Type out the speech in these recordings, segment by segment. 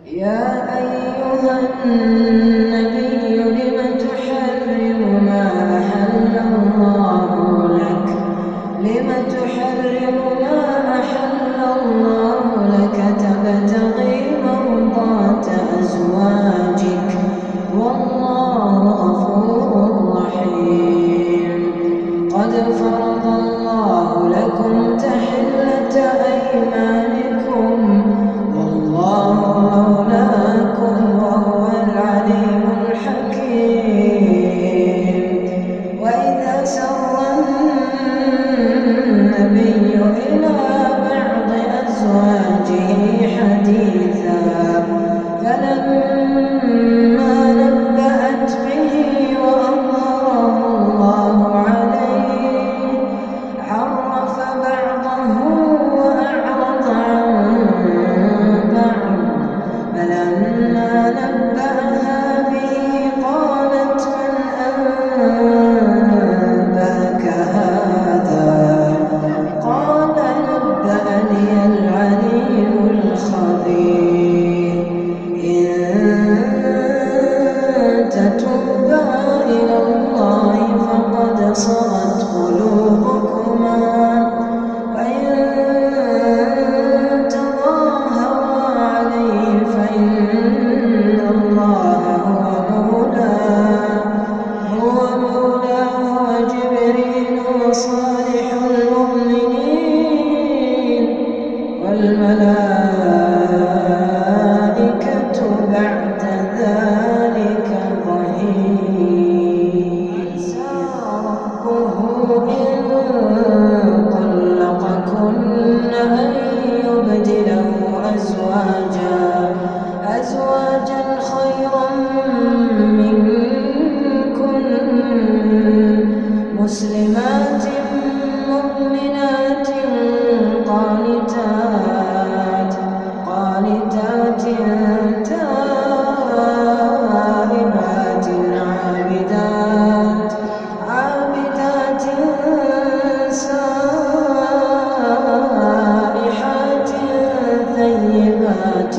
يا أيها النبي لم تحرم ما أحل الله لك تبتغي مرضات أزواجك والله غفور رحيم. قد فرض الله لكم تحلة أيمانكم والله مولاكم وهو العليم الحكيم. وإذا سر النبي إلى بعض أزواجه حديثا فلما نبأت به وأظهره الله عليه عرف بعضه وأعرض عن بعض. فلما نبأها به قالت من أنبأك هذا؟ قال نبأني العليم الخبير. إن تتوبا إلى الله فقد صغت قلوبكما وإن تظاهرا عليه فإن الله هو مولاه وجبريل وصالح المؤمنين والملائكة بعد ذلك ظهير. عسى ربه إن طلقكن أن يبدله أزواجا خيرا منكن مسلمات مؤمنات قانتات تائبات عابدات سائحات ثيبات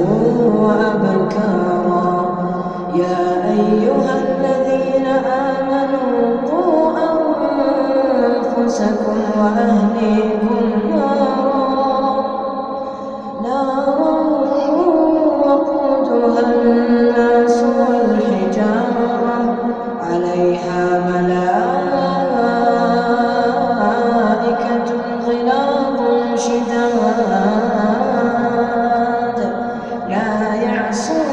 وأبكارا. يا أيها الذين آمنوا قوا أنفسكم وأهليكم نارا وقودها الناس والحجارة عليها ملائكة غلاظ شداد لا يعصون